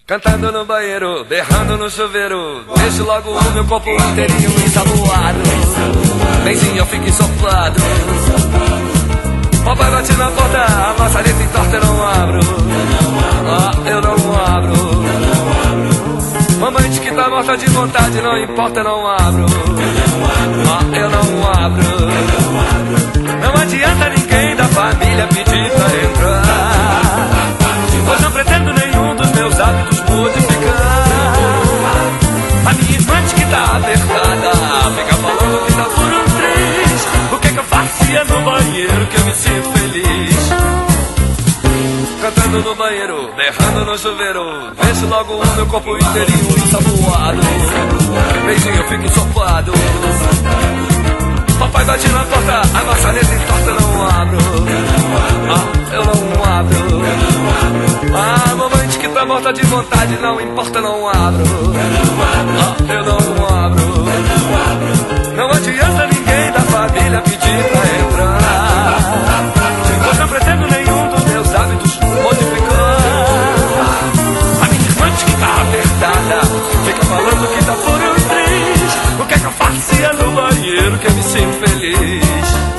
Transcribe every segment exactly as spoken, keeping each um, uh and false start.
Cantando no banheiro, berrando no chuveiro, deixo logo o meu corpo inteirinho ensaboado. Benzinho, eu fico ensopado. Papai bate na porta, a maçaneta entorta, eu não abro. Ah, eu não abro. Mamãe diz que tá morta de vontade, não importa, eu não abro. Ah, eu não abro. Não adianta ninguém da família pedir pra entrar, pois não pretendo nenhum dos meus hábitos modificar. A minha irmã diz que tá apertada, fica falando que tá por um três. O que é que eu fazia no banheiro que eu me sinto feliz? Cantando no banheiro, berrando no chuveiro, deixo logo o meu corpo inteirinho ensaboado. Beijinho, eu fico ensopado. Papai bate na porta, a maçaneta entorta, eu não abro. Ah, eu não abro. Ah, mamãe diz que tá morta de vontade, não importa, não abro. Ah, eu não abro. Não adianta ninguém da família pedir pra entrar, pois não pretendo nenhum dos meus hábitos modificar. A minha irmã diz que tá apertada, fica falando que tá por um três. O que é que eu fazia no banheiro que eu me sinto feliz?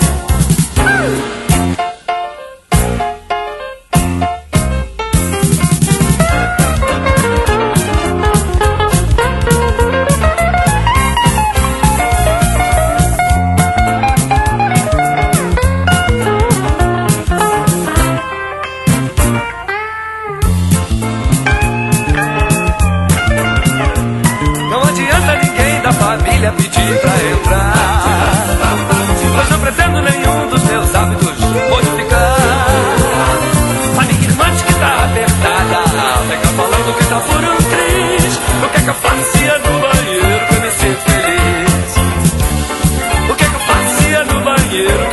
Família pedir pra entrar, pois não pretendo nenhum dos meus hábitos modificar. A minha irmã diz que tá apertada, fica falando que tá por um três. O que é que eu fazia no banheiro que eu me sinto feliz? O que é que eu fazia no banheiro